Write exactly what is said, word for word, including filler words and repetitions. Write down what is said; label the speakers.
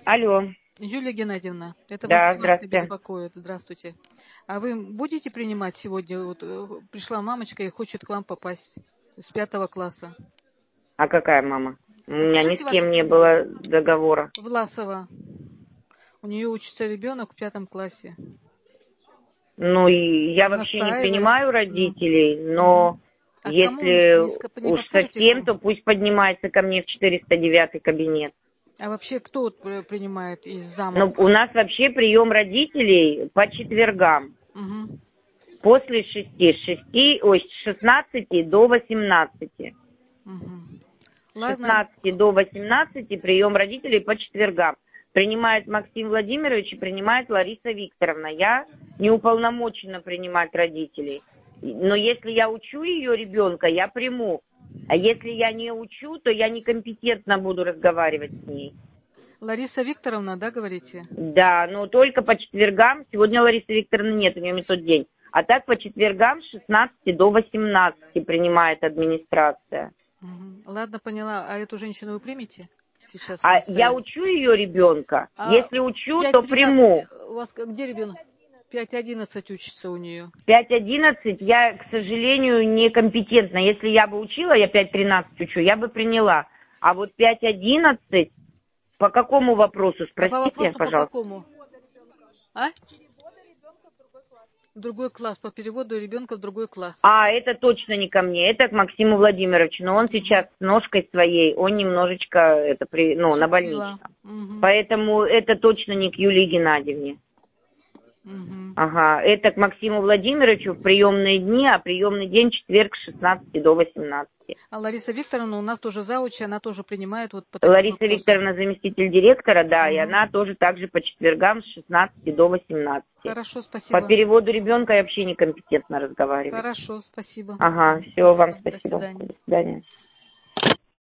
Speaker 1: Алло.
Speaker 2: Юлия Геннадьевна, это
Speaker 1: Да,
Speaker 2: вас Сварка
Speaker 1: здравствуйте.
Speaker 2: беспокоит. Здравствуйте. А вы будете принимать сегодня? Вот э, пришла мамочка и хочет к вам попасть с пятого класса.
Speaker 1: А какая мама? У
Speaker 2: А
Speaker 1: меня ни
Speaker 2: скажите
Speaker 1: с
Speaker 2: вас,
Speaker 1: кем не было договора.
Speaker 2: Власова. У нее учится ребенок в пятом классе.
Speaker 1: Ну, и я вообще не
Speaker 2: Настаивает.
Speaker 1: принимаю
Speaker 2: Ну.
Speaker 1: родителей, но
Speaker 2: Мгм. А к кому,
Speaker 1: если
Speaker 2: не, ска- не
Speaker 1: уж
Speaker 2: подскажете,
Speaker 1: совсем,
Speaker 2: кому?
Speaker 1: то пусть поднимается ко мне в четыреста девятый кабинет.
Speaker 2: А вообще кто вот при- принимает из
Speaker 1: Но
Speaker 2: замов?
Speaker 1: у нас вообще прием родителей по четвергам.
Speaker 2: Мгм.
Speaker 1: После шести, с шести, ой, с шестнадцати до восемнадцати.
Speaker 2: Мгм.
Speaker 1: С
Speaker 2: Ладно.
Speaker 1: шестнадцати до восемнадцати прием родителей по четвергам. Принимает Максим Владимирович и принимает Лариса Викторовна. Я не уполномочена принимать родителей. Но если я учу ее ребенка, я приму. А если я не учу, то я некомпетентно буду разговаривать с ней.
Speaker 2: Лариса Викторовна, да, говорите?
Speaker 1: Да, но только по четвергам. Сегодня Ларисы Викторовны нет, у нее не тот день. А так по четвергам с шестнадцати до восемнадцати принимает администрация.
Speaker 2: Мгм. Ладно, поняла. А эту женщину вы примете сейчас
Speaker 1: А я
Speaker 2: настоять?
Speaker 1: учу ее ребенка.
Speaker 2: А
Speaker 1: Если учу,
Speaker 2: пять
Speaker 1: то
Speaker 2: тринадцать,
Speaker 1: приму.
Speaker 2: у вас к- где ребенок? Пять одиннадцать учится у нее.
Speaker 1: пять одиннадцать я, к сожалению, некомпетентна. Если я бы учила, я пять тринадцать учу, я бы приняла. А вот пять одиннадцать по какому вопросу?
Speaker 2: А по
Speaker 1: Спросите,
Speaker 2: вопросу по
Speaker 1: пожалуйста.
Speaker 2: какому? А? В другой класс, по переводу ребенка в другой класс.
Speaker 1: А, это точно не ко мне, это к Максиму Владимировичу. Но он сейчас с ножкой своей, он немножечко это при, ну, на
Speaker 2: Шутила.
Speaker 1: больничном.
Speaker 2: Мгм.
Speaker 1: Поэтому это точно не к Юлии Геннадьевне.
Speaker 2: Мгм.
Speaker 1: Ага, это к Максиму Владимировичу в приемные дни, а приемный день четверг с шестнадцати до восемнадцати.
Speaker 2: А Лариса Викторовна у нас тоже завуч, она тоже принимает вот по таким
Speaker 1: Лариса
Speaker 2: вопросам.
Speaker 1: Викторовна заместитель директора, да, и
Speaker 2: Мгм.
Speaker 1: она тоже также по четвергам с шестнадцати до восемнадцати.
Speaker 2: Хорошо,
Speaker 1: По
Speaker 2: спасибо.
Speaker 1: переводу ребенка я вообще некомпетентно разговариваю.
Speaker 2: Хорошо, спасибо.
Speaker 1: Ага, все,
Speaker 2: Спасибо.
Speaker 1: вам
Speaker 2: До
Speaker 1: спасибо.
Speaker 2: свидания.
Speaker 1: До свидания.